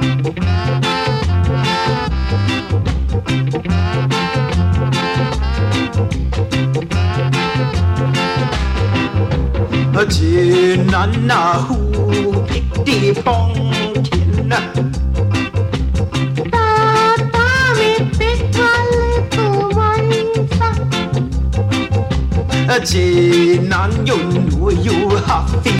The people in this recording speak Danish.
艰难那无敌的邦田呐， 大大的big one little one son， 艰难又又哈飞。